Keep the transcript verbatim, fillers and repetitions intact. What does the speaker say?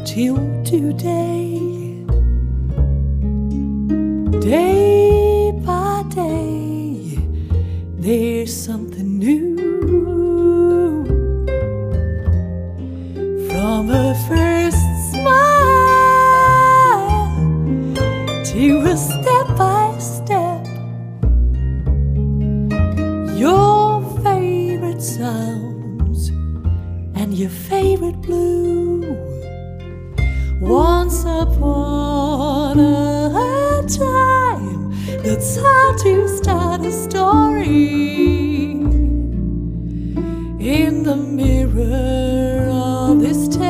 till today. Day by day, there's something new. From a first smile to a step by step, your favorite sounds and your favorite blue. Once upon a time, that's how to start a story. In the mirror of this town,